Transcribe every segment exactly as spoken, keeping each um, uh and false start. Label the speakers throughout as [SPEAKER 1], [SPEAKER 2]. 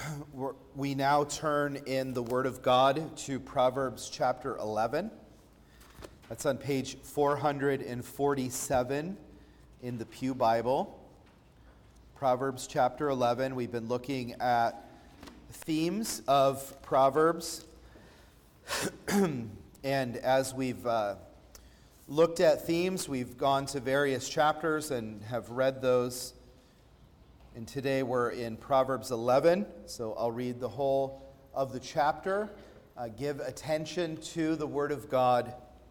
[SPEAKER 1] We're- We now turn in the Word of God to Proverbs chapter eleven. That's on page four forty-seven in the Pew Bible. Proverbs chapter eleven. We've been looking at themes of Proverbs. And as we've uh, looked at themes, we've gone to various chapters and have read those. And today we're in Proverbs eleven, so I'll read the whole of the chapter. Uh, give attention to the Word of God.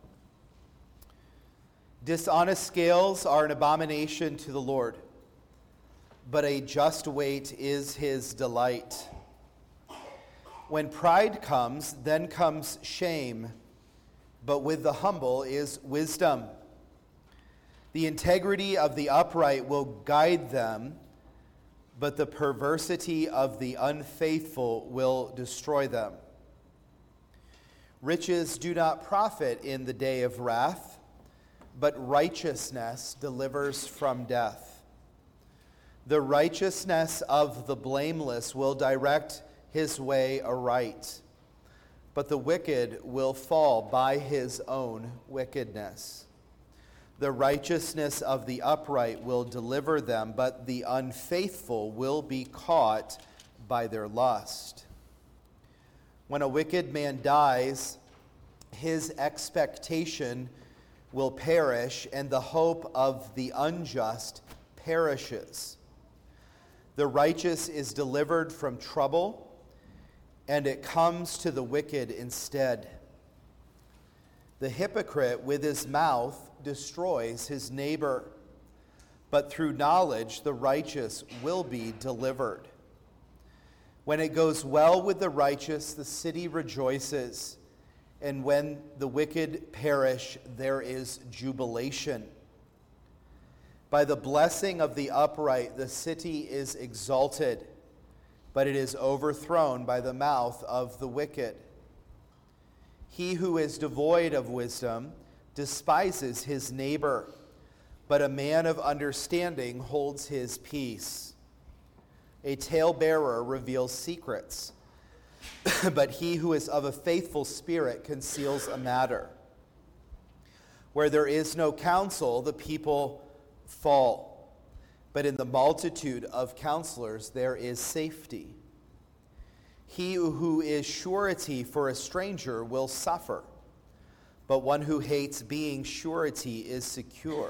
[SPEAKER 1] Dishonest scales are an abomination to the Lord, but a just weight is his delight. When pride comes, then comes shame, but with the humble is wisdom. The integrity of the upright will guide them, but the perversity of the unfaithful will destroy them. Riches do not profit in the day of wrath, but righteousness delivers from death. The righteousness of the blameless will direct his way aright, but the wicked will fall by his own wickedness. The righteousness of the upright will deliver them, but the unfaithful will be caught by their lust. When a wicked man dies, his expectation will perish, and the hope of the unjust perishes. The righteous is delivered from trouble, and it comes to the wicked instead. The hypocrite with his mouth destroys his neighbor, but through knowledge the righteous will be delivered. When it goes well with the righteous, the city rejoices, and when the wicked perish, there is jubilation. By the blessing of the upright, the city is exalted, but it is overthrown by the mouth of the wicked. He who is devoid of wisdom despises his neighbor, but a man of understanding holds his peace. A talebearer reveals secrets, but he who is of a faithful spirit conceals a matter. Where there is no counsel, the people fall, but in the multitude of counselors there is safety. He who is surety for a stranger will suffer, but one who hates being surety is secure.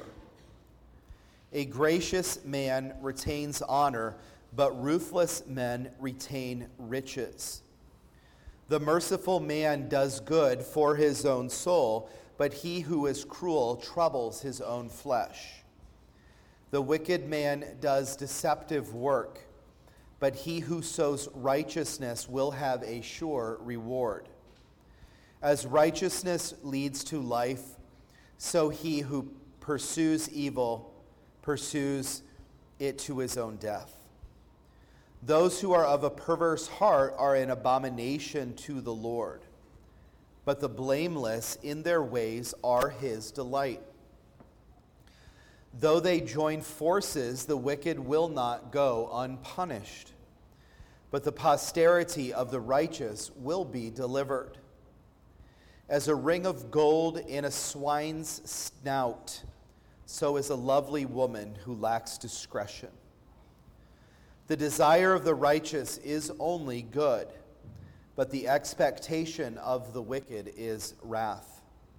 [SPEAKER 1] A gracious man retains honor, but ruthless men retain riches. The merciful man does good for his own soul, but he who is cruel troubles his own flesh. The wicked man does deceptive work, but he who sows righteousness will have a sure reward. As righteousness leads to life, so he who pursues evil pursues it to his own death. Those who are of a perverse heart are an abomination to the Lord, but the blameless in their ways are his delight. Though they join forces, the wicked will not go unpunished, but the posterity of the righteous will be delivered. As a ring of gold in a swine's snout, so is a lovely woman who lacks discretion. The desire of the righteous is only good, but the expectation of the wicked is wrath.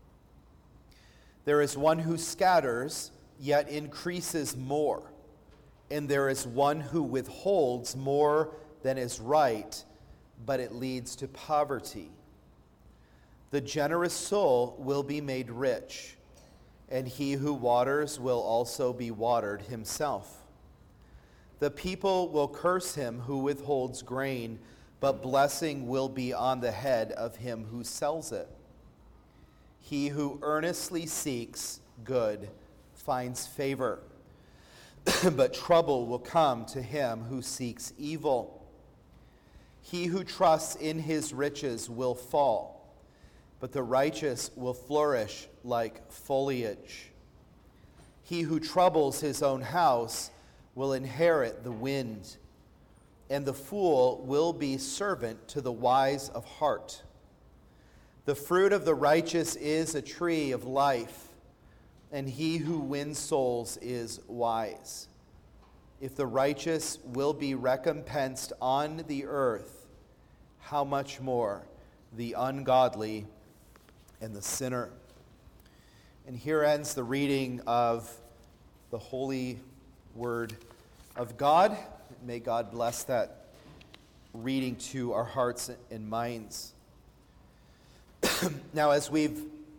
[SPEAKER 1] There is one who scatters, yet increases more, and there is one who withholds more than is right, but it leads to poverty. The generous soul will be made rich, and he who waters will also be watered himself. The people will curse him who withholds grain, but blessing will be on the head of him who sells it. He who earnestly seeks good finds favor, but trouble will come to him who seeks evil. He who trusts in his riches will fall, but the righteous will flourish like foliage. He who troubles his own house will inherit the wind. and the fool will be servant to the wise of heart. The fruit of the righteous is a tree of life, and he who wins souls is wise. If the righteous will be recompensed on the earth, how much more the ungodly and the sinner. And here ends the reading of the holy word of God. May God bless that reading to our hearts and minds. Now, as we've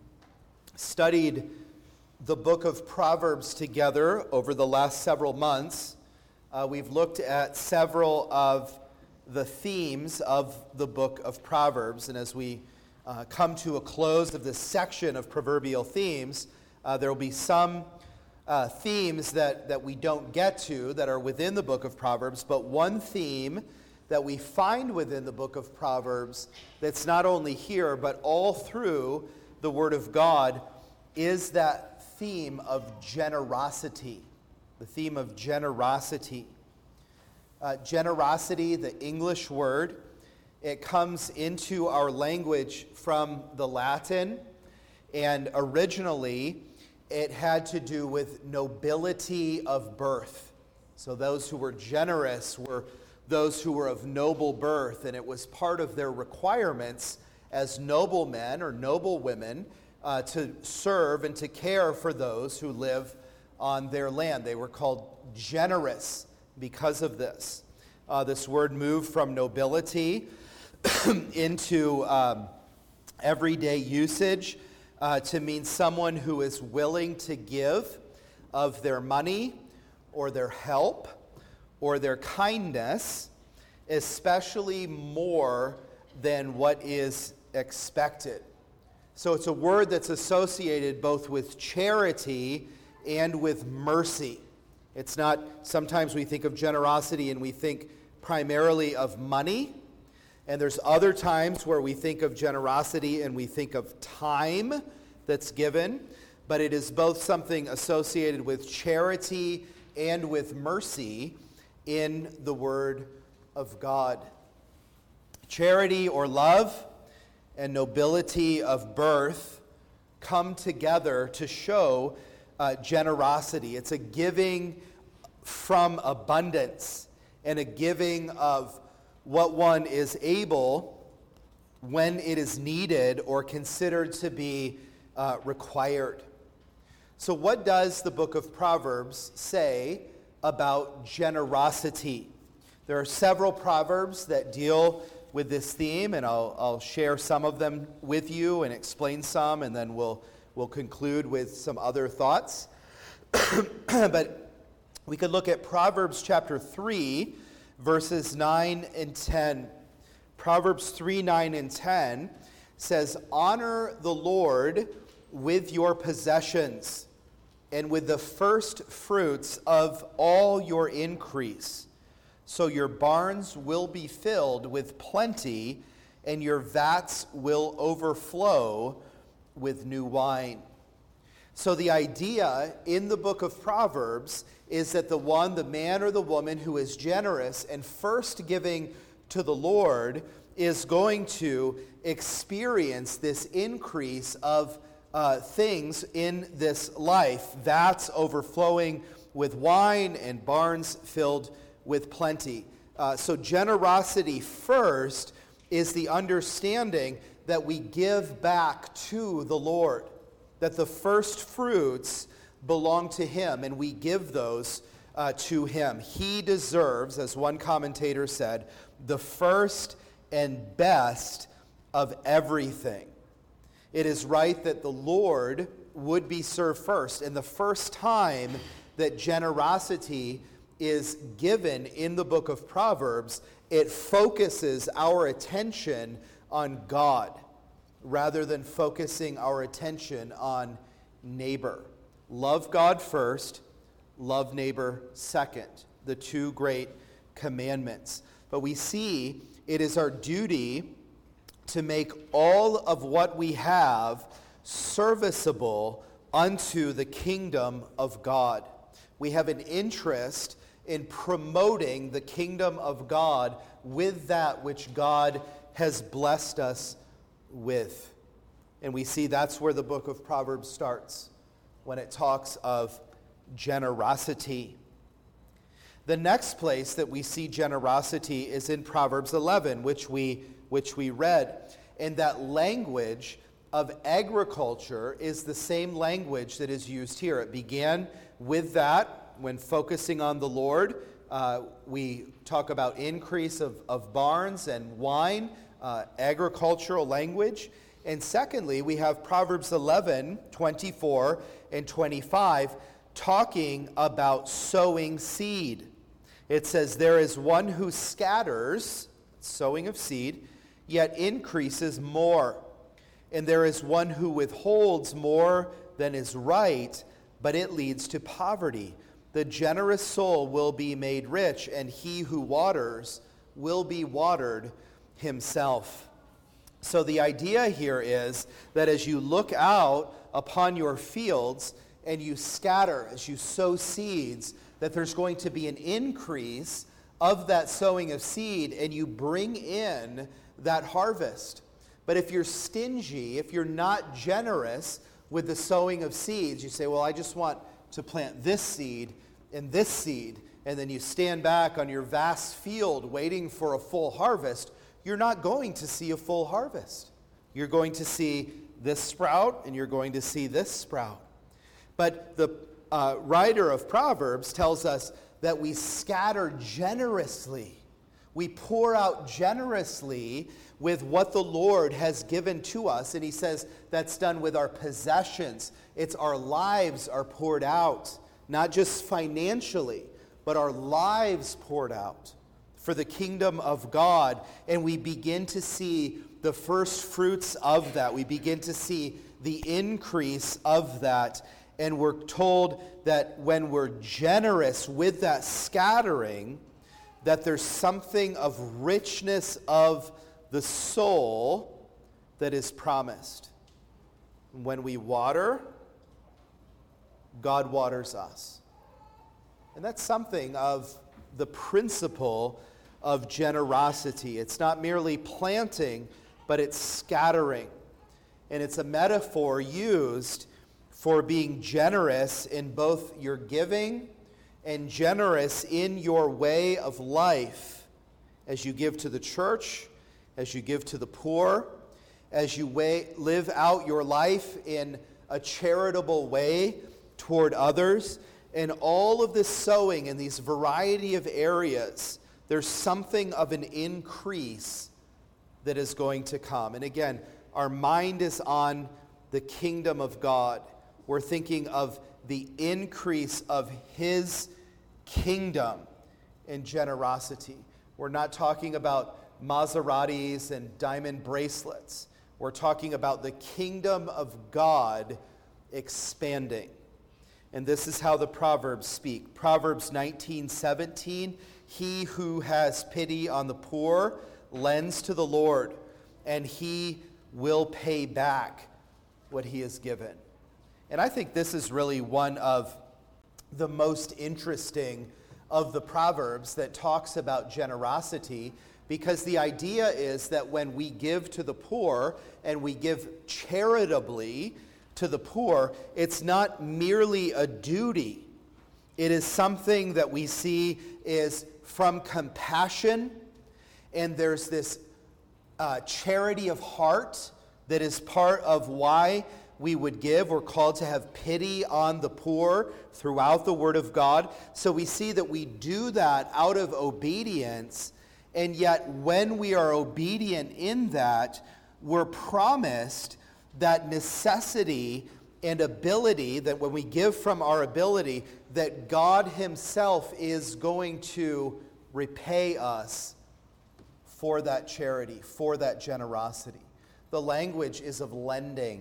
[SPEAKER 1] studied the book of Proverbs together over the last several months, uh, we've looked at several of the themes of the book of Proverbs. And as we uh, come to a close of this section of proverbial themes, uh, there will be some uh, themes that, that we don't get to that are within the book of Proverbs, but one theme that we find within the book of Proverbs that's not only here, but all through the Word of God is that theme of generosity. The theme of generosity. Uh, generosity, the English word, it comes into our language from the Latin, and originally it had to do with nobility of birth. So those who were generous were those who were of noble birth, and it was part of their requirements as noblemen or noblewomen uh, to serve and to care for those who live on their land. They were called generous because of this. Uh, this word moved from nobility into um, everyday usage uh, to mean someone who is willing to give of their money or their help or their kindness, especially more than what is expected. So it's a word that's associated both with charity and with mercy. It's not, sometimes we think of generosity and we think primarily of money, and there's other times where we think of generosity and we think of time that's given, but it is both something associated with charity and with mercy in the Word of God. Charity or love and nobility of birth come together to show uh, generosity. It's a giving from abundance and a giving of what one is able when it is needed or considered to be uh, required. So what does the book of Proverbs say about generosity? There are several proverbs that deal with this theme, and I'll, I'll share some of them with you and explain some, and then we'll, we'll conclude with some other thoughts. But we could look at Proverbs chapter three, verses nine and ten. Proverbs three, nine, and ten says, "Honor the Lord with your possessions, and with the first fruits of all your increase. So your barns will be filled with plenty, and your vats will overflow with new wine." So the idea in the book of Proverbs is that the one, the man or the woman who is generous and first giving to the Lord is going to experience this increase of uh, things in this life. Vats overflowing with wine and barns filled with plenty. Uh, so generosity first is the understanding that we give back to the Lord, that the first fruits belong to Him, and we give those uh, to Him. He deserves, as one commentator said, the first and best of everything. It is right that the Lord would be served first, and the first time that generosity is given in the book of Proverbs, it focuses our attention on God rather than focusing our attention on neighbor. Love God first, love neighbor second, the two great commandments. But we see it is our duty to make all of what we have serviceable unto the kingdom of God. We have an interest in promoting the kingdom of God with that which God has blessed us with. And we see that's where the book of Proverbs starts, when it talks of generosity. The next place that we see generosity is in Proverbs eleven, which we, which we read. And that language of agriculture is the same language that is used here. It began with that when focusing on the Lord. Uh, we talk about increase of, of barns and wine, uh, agricultural language. And secondly, we have Proverbs eleven, twenty-four and twenty-five talking about sowing seed. It says, there is one who scatters, sowing of seed, yet increases more. And there is one who withholds more than is right, but it leads to poverty. The generous soul will be made rich, and he who waters will be watered himself. So the idea here is that as you look out upon your fields and you scatter, as you sow seeds, that there's going to be an increase of that sowing of seed, and you bring in that harvest. But if you're stingy, if you're not generous with the sowing of seeds, you say, well, I just want to plant this seed and this seed, and then you stand back on your vast field waiting for a full harvest, you're not going to see a full harvest. You're going to see this sprout, and you're going to see this sprout. But the uh, writer of Proverbs tells us that we scatter generously. We pour out generously with what the Lord has given to us. And he says that's done with our possessions. It's our lives are poured out, not just financially, but our lives poured out for the kingdom of God. And we begin to see the first fruits of that. We begin to see the increase of that. And we're told that when we're generous with that scattering, that there's something of richness of the soul that is promised. When we water, God waters us. And that's something of the principle of generosity. It's not merely planting, but it's scattering. And it's a metaphor used for being generous in both your giving and generous in your way of life as you give to the church, as you give to the poor, as you way, live out your life in a charitable way toward others. And all of this sowing in these variety of areas, there's something of an increase that is going to come. And again, our mind is on the kingdom of God. We're thinking of the increase of his kingdom and generosity. We're not talking about Maseratis and diamond bracelets. We're talking about the kingdom of God expanding. And this is how the Proverbs speak. Proverbs nineteen seventeen, he who has pity on the poor lends to the Lord, and he will pay back what he has given. And I think this is really one of the most interesting of the Proverbs that talks about generosity, because the idea is that when we give to the poor and we give charitably to the poor, it's not merely a duty. It is something that we see is from compassion, and there's this uh, charity of heart that is part of why we would give. We're called to have pity on the poor throughout the Word of God. So we see that we do that out of obedience, and yet when we are obedient in that, we're promised that necessity and ability, that when we give from our ability, that God himself is going to repay us for that charity, for that generosity. The language is of lending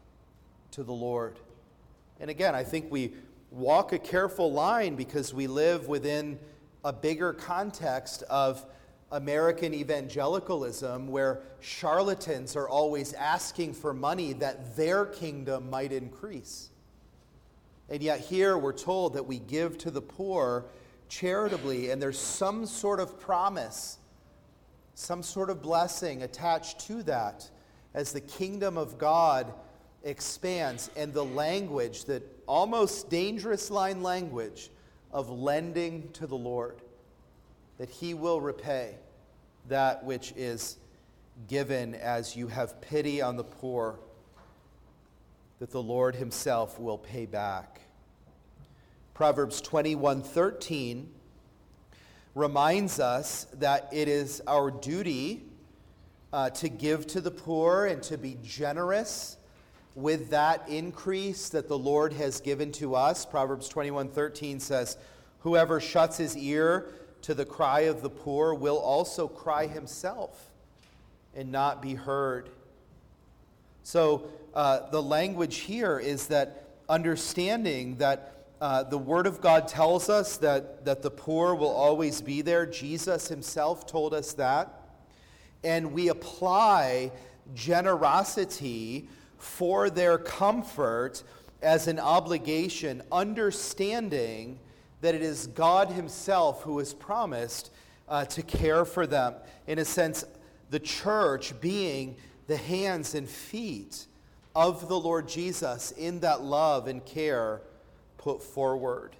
[SPEAKER 1] to the Lord. And again, I think we walk a careful line because we live within a bigger context of American evangelicalism, where charlatans are always asking for money that their kingdom might increase. And yet here we're told that we give to the poor charitably, and there's some sort of promise, some sort of blessing attached to that as the kingdom of God expands, and the language, that almost dangerous line language of lending to the Lord, that he will repay that which is given as you have pity on the poor, that the Lord himself will pay back. Proverbs twenty-one thirteen reminds us that it is our duty uh, to give to the poor and to be generous with that increase that the Lord has given to us. Proverbs twenty-one thirteen says, "Whoever shuts his ear to the cry of the poor will also cry himself and not be heard." So uh, the language here is that understanding that uh, the Word of God tells us that, that the poor will always be there. Jesus himself told us that. And we apply generosity for their comfort as an obligation, understanding that it is God himself who has promised uh, to care for them. In a sense, the church being the hands and feet of the Lord Jesus in that love and care put forward.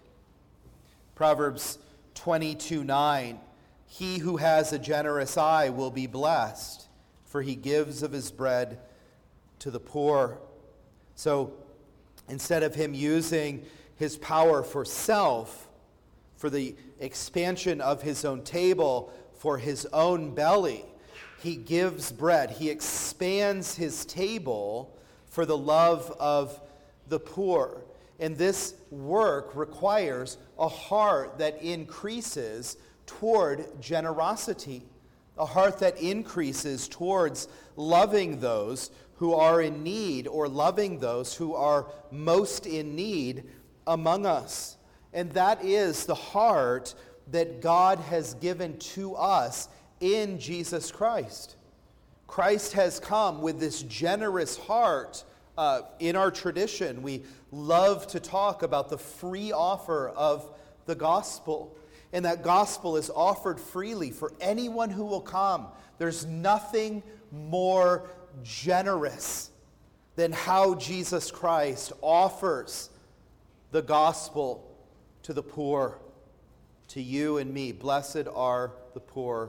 [SPEAKER 1] Proverbs twenty-two nine, "He who has a generous eye will be blessed, for he gives of his bread to the poor." So instead of him using his power for self, for the expansion of his own table, for his own belly, he gives bread. He expands his table for the love of the poor. And this work requires a heart that increases toward generosity, a heart that increases towards loving those who are in need, or loving those who are most in need among us. And that is the heart that God has given to us in Jesus Christ. Christ has come with this generous heart. Uh, in our tradition, we love to talk about the free offer of the gospel. And that gospel is offered freely for anyone who will come. There's nothing more generous than how Jesus Christ offers the gospel to the poor, to you and me. Blessed are the poor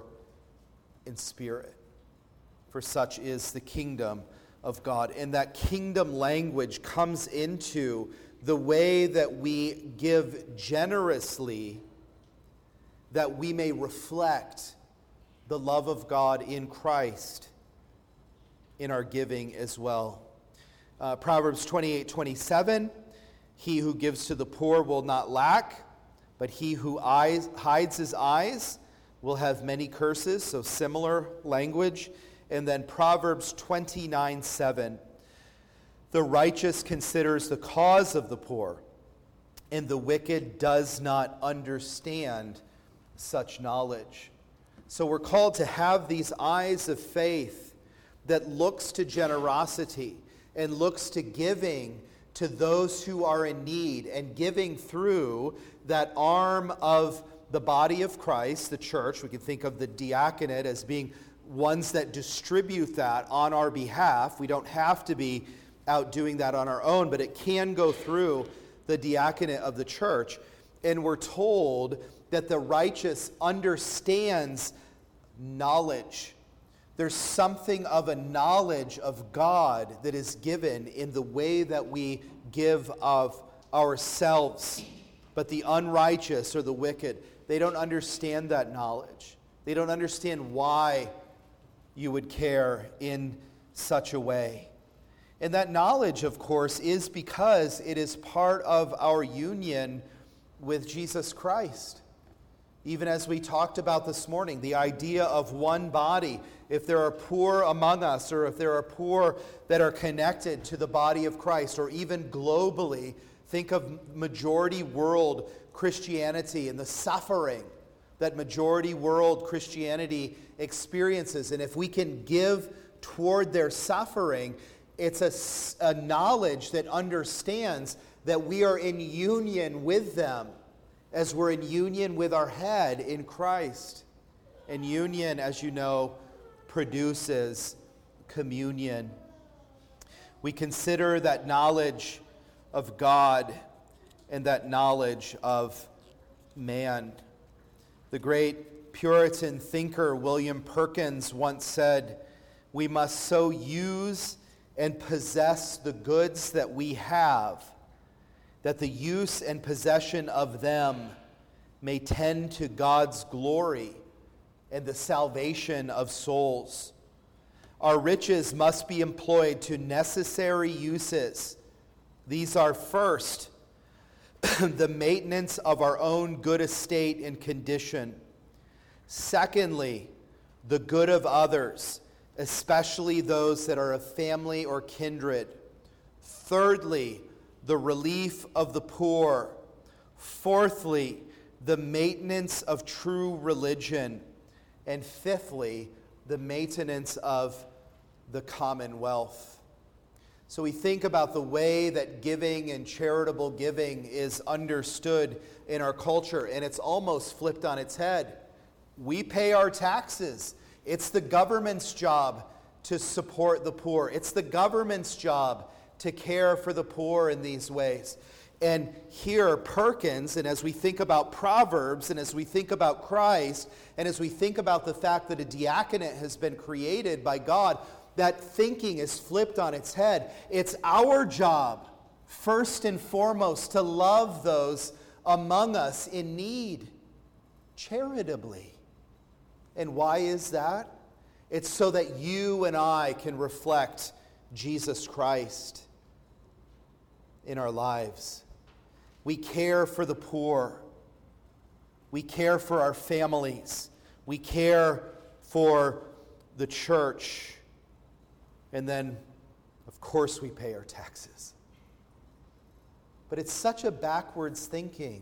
[SPEAKER 1] in spirit, for such is the kingdom of God. And that kingdom language comes into the way that we give generously, that we may reflect the love of God in Christ in our giving as well. Uh, Proverbs twenty-eight twenty-seven, "He who gives to the poor will not lack, but he who eyes, hides his eyes will have many curses." So similar language. And then Proverbs twenty-nine seven, "The righteous considers the cause of the poor, and the wicked does not understand such knowledge." So we're called to have these eyes of faith that looks to generosity and looks to giving to those who are in need, and giving through that arm of the body of Christ, the church. We can think of the diaconate as being ones that distribute that on our behalf. We don't have to be out doing that on our own, but it can go through the diaconate of the church. And we're told that the righteous understands knowledge. There's something of a knowledge of God that is given in the way that we give of ourselves. But the unrighteous or the wicked, they don't understand that knowledge. They don't understand why you would care in such a way. And that knowledge, of course, is because it is part of our union with Jesus Christ. Even as we talked about this morning, the idea of one body. If there are poor among us, or if there are poor that are connected to the body of Christ, or even globally, think of majority world Christianity and the suffering that majority world Christianity experiences. And if we can give toward their suffering, it's a, a knowledge that understands that we are in union with them, as we're in union with our head in Christ. And union, as you know, produces communion. We consider that knowledge of God and that knowledge of man. The great Puritan thinker William Perkins once said, "We must so use and possess the goods that we have, that the use and possession of them may tend to God's glory and the salvation of souls. Our riches must be employed to necessary uses. These are first, the maintenance of our own good estate and condition. Secondly, the good of others, especially those that are of family or kindred. Thirdly, the relief of the poor. Fourthly, the maintenance of true religion. And fifthly, the maintenance of the commonwealth." So we think about the way that giving and charitable giving is understood in our culture, and it's almost flipped on its head. We pay our taxes. It's the government's job to support the poor. It's the government's job to care for the poor in these ways. And here, Perkins, and as we think about Proverbs, and as we think about Christ, and as we think about the fact that a diaconate has been created by God, that thinking is flipped on its head. It's our job, first and foremost, to love those among us in need, charitably. And why is that? It's so that you and I can reflect Jesus Christ in our lives. We care for the poor. We care for our families. We care for the church. And then, of course, we pay our taxes. But it's such a backwards thinking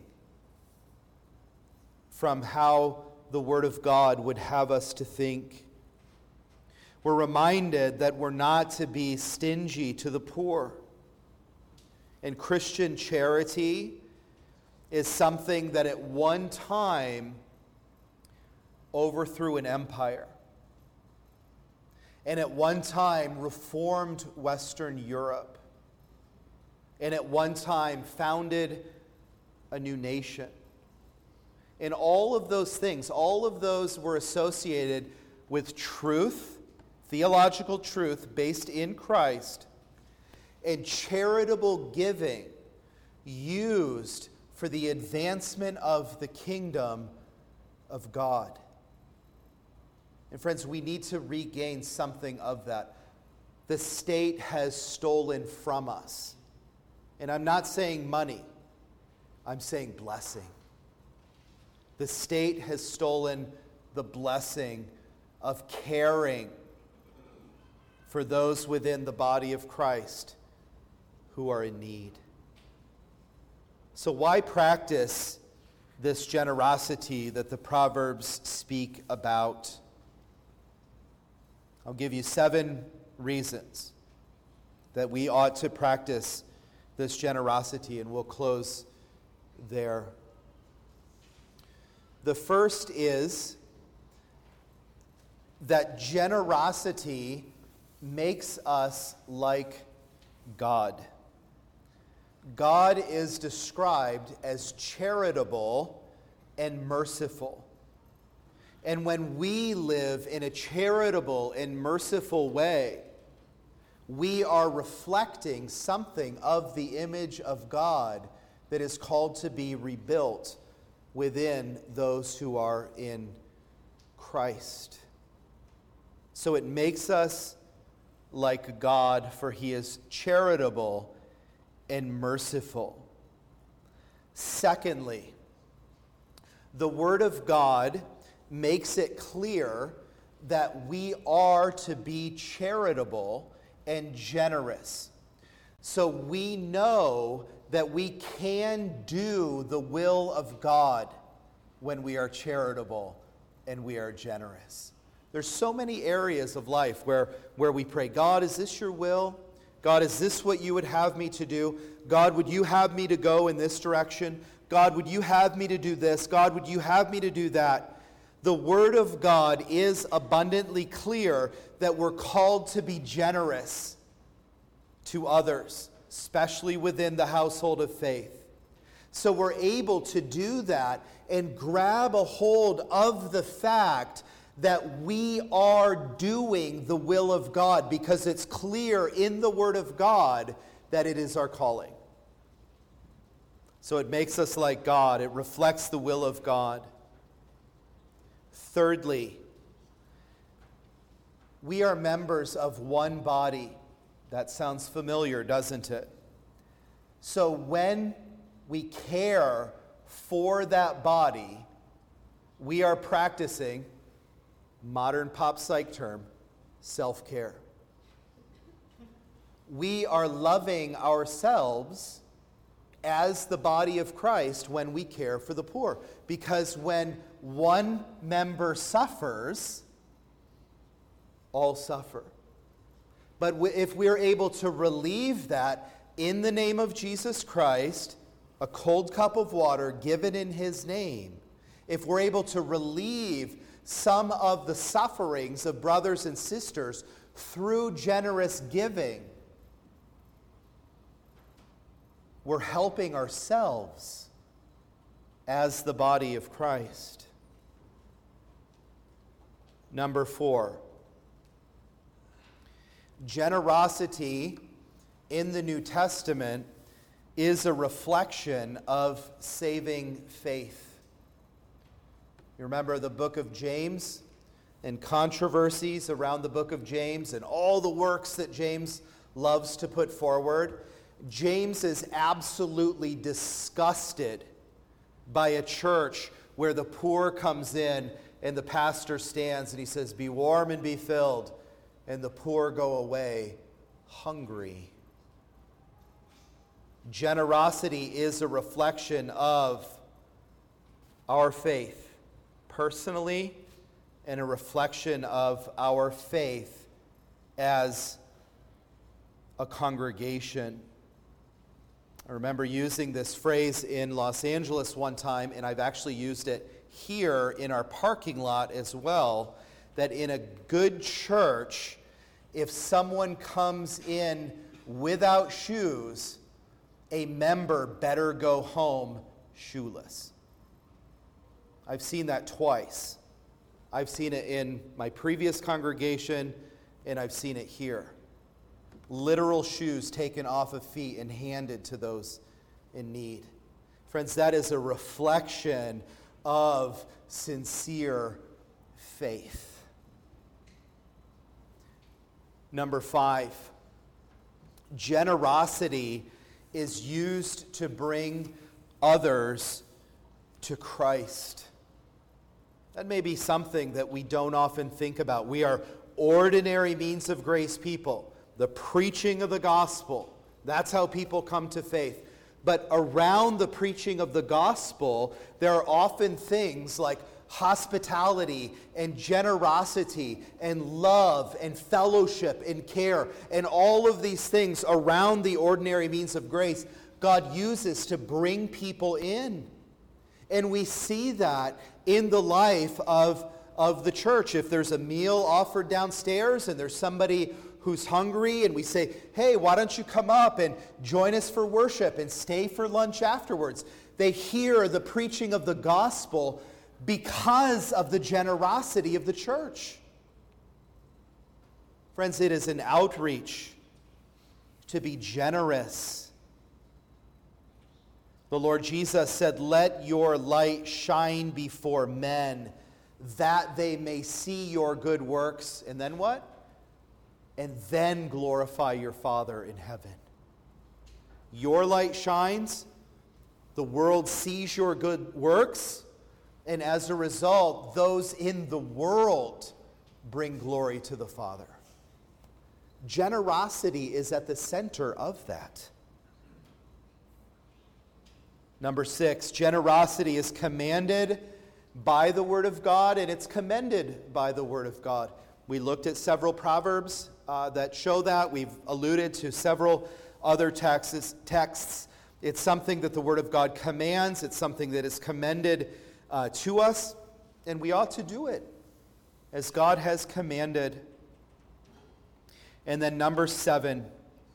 [SPEAKER 1] from how the Word of God would have us to think. We're reminded that we're not to be stingy to the poor. And Christian charity is something that at one time overthrew an empire, and at one time reformed Western Europe, and at one time founded a new nation. And all of those things, all of those were associated with truth, theological truth based in Christ, and charitable giving used for the advancement of the kingdom of God. And friends, we need to regain something of that. The state has stolen from us. And I'm not saying money, I'm saying blessing. The state has stolen the blessing of caring for those within the body of Christ who are in need. So why practice this generosity that the Proverbs speak about? I'll give you seven reasons that we ought to practice this generosity, and we'll close there. The first is that generosity makes us like God. God is described as charitable and merciful. And when we live in a charitable and merciful way, we are reflecting something of the image of God that is called to be rebuilt within those who are in Christ. So it makes us like God, for he is charitable and merciful. Secondly, the Word of God makes it clear that we are to be charitable and generous. So we know that we can do the will of God when we are charitable and we are generous. There's so many areas of life where, where we pray, God, is this your will? God, is this what you would have me to do? God, would you have me to go in this direction? God, would you have me to do this? God, would you have me to do that? The Word of God is abundantly clear that we're called to be generous to others, especially within the household of faith. So we're able to do that and grab a hold of the fact that we are doing the will of God, because it's clear in the Word of God that it is our calling. So it makes us like God. It reflects the will of God. Thirdly, we are members of one body. That sounds familiar, doesn't it? So when we care for that body, we are practicing, modern pop psych term, self-care. We are loving ourselves as the body of Christ when we care for the poor. Because when one member suffers, all suffer. But if we're able to relieve that in the name of Jesus Christ, a cold cup of water given in his name, if we're able to relieve some of the sufferings of brothers and sisters through generous giving, we're helping ourselves as the body of Christ. Number four, generosity in the New Testament is a reflection of saving faith. You remember the book of James and controversies around the book of James and all the works that James loves to put forward. James is absolutely disgusted by a church where the poor comes in and the pastor stands and he says, "Be warm and be filled," and the poor go away hungry. Generosity is a reflection of our faith personally and a reflection of our faith as a congregation. I remember using this phrase in Los Angeles one time, and I've actually used it here in our parking lot as well, that in a good church, if someone comes in without shoes, a member better go home shoeless. I've seen that twice. I've seen it in my previous congregation, and I've seen it here. Literal shoes taken off of feet and handed to those in need. Friends, that is a reflection of sincere faith. Number five, generosity is used to bring others to Christ. That may be something that we don't often think about. We are ordinary means of grace people. The preaching of the gospel, that's how people come to faith. But around the preaching of the gospel, there are often things like hospitality and generosity and love and fellowship and care, and all of these things around the ordinary means of grace God uses to bring people in. And we see that in the life of, of the church. If there's a meal offered downstairs and there's somebody who's hungry and we say, "Hey, why don't you come up and join us for worship and stay for lunch afterwards?" They hear the preaching of the gospel because of the generosity of the church. Friends, it is an outreach to be generous. The Lord Jesus said, "Let your light shine before men, that they may see your good works." And then what? "And then glorify your Father in heaven." Your light shines, the world sees your good works, and as a result, those in the world bring glory to the Father. Generosity is at the center of that. Number six, generosity is commanded by the Word of God, and it's commended by the Word of God. We looked at several proverbs uh, that show that. We've alluded to several other texts, texts It's something that the Word of God commands. It's something that is commended uh, to us, and we ought to do it as God has commanded. And then number seven,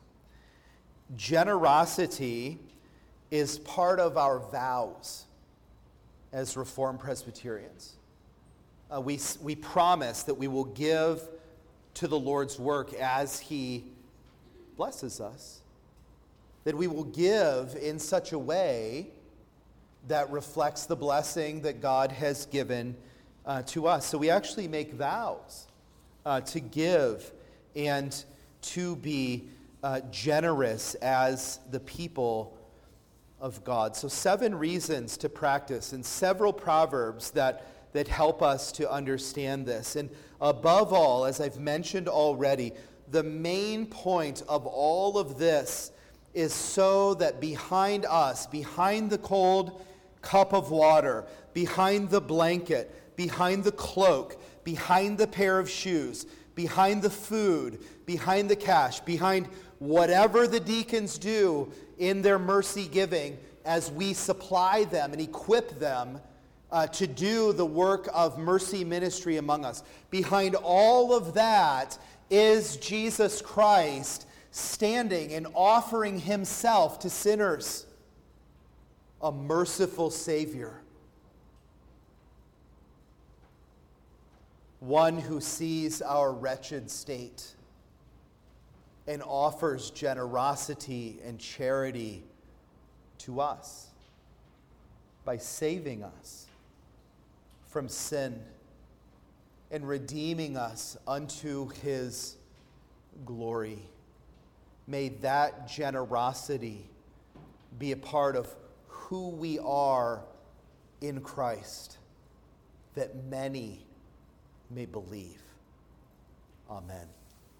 [SPEAKER 1] generosity is part of our vows as Reformed Presbyterians. Uh, we, we promise that we will give to the Lord's work as He blesses us, that we will give in such a way that reflects the blessing that God has given uh, to us. So we actually make vows uh, to give and to be uh, generous as the people of God. So seven reasons to practice and several proverbs that, that help us to understand this. And above all, as I've mentioned already, the main point of all of this is so that behind us, behind the cold cup of water, behind the blanket, behind the cloak, behind the pair of shoes, behind the food, behind the cash, behind whatever the deacons do in their mercy giving as we supply them and equip them uh, to do the work of mercy ministry among us. Behind all of that is Jesus Christ standing and offering himself to sinners, a merciful Savior, one who sees our wretched state and offers generosity and charity to us by saving us from sin and redeeming us unto his glory. May that generosity be a part of who we are in Christ, that many may believe. Amen.